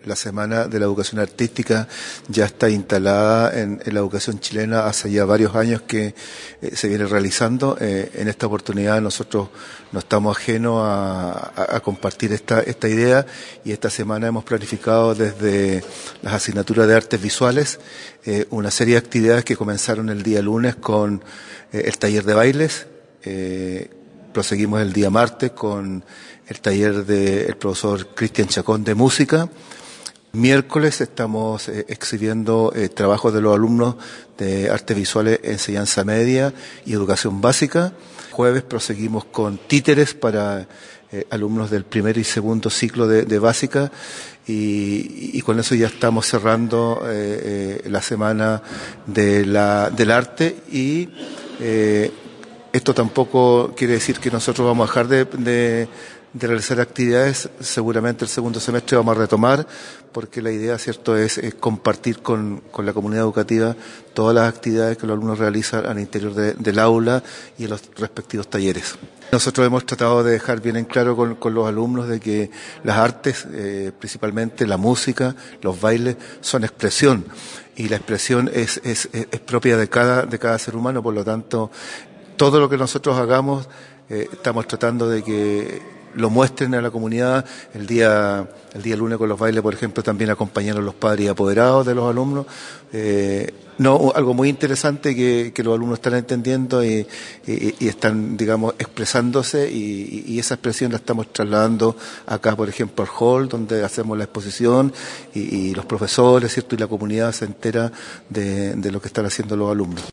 La Semana de la Educación Artística ya está instalada en la educación chilena hace ya varios años que se viene realizando. En esta oportunidad nosotros no estamos ajenos a compartir esta idea, y esta semana hemos planificado desde las asignaturas de artes visuales una serie de actividades que comenzaron el día lunes con el taller de bailes. Proseguimos el día martes con el taller del profesor Cristian Chacón de música. Miércoles estamos exhibiendo trabajos de los alumnos de artes visuales, enseñanza media y educación básica. Jueves proseguimos con títeres para alumnos del primer y segundo ciclo de básica, y con eso ya estamos cerrando la semana del arte. Y esto tampoco quiere decir que nosotros vamos a dejar de realizar actividades. Seguramente el segundo semestre vamos a retomar, porque la idea, cierto, es compartir con la comunidad educativa todas las actividades que los alumnos realizan al interior del aula y en los respectivos talleres. Nosotros hemos tratado de dejar bien en claro con los alumnos de que las artes, principalmente la música, los bailes, son expresión, y la expresión es propia de cada ser humano. Por lo tanto, todo lo que nosotros hagamos, estamos tratando de que lo muestren a la comunidad. El día lunes con los bailes, por ejemplo, también acompañaron los padres y apoderados de los alumnos. Algo muy interesante que los alumnos están entendiendo y están, digamos, expresándose, y esa expresión la estamos trasladando acá, por ejemplo, al hall donde hacemos la exposición, y los profesores, ¿cierto?, y la comunidad se entera de lo que están haciendo los alumnos.